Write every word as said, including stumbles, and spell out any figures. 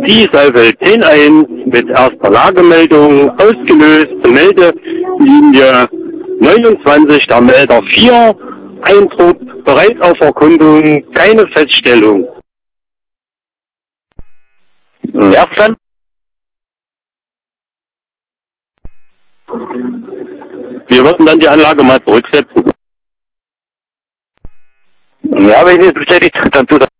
Sie Saalfeld zehn eins mit erster Lagemeldung ausgelöst, Meldelinie neunundzwanzig, der Melder vier, Eindruck, bereits auf Erkundung, keine Feststellung. Leerstand? Wir würden dann die Anlage mal zurücksetzen. Ja, wenn ich nicht bestätigt, dann tut er.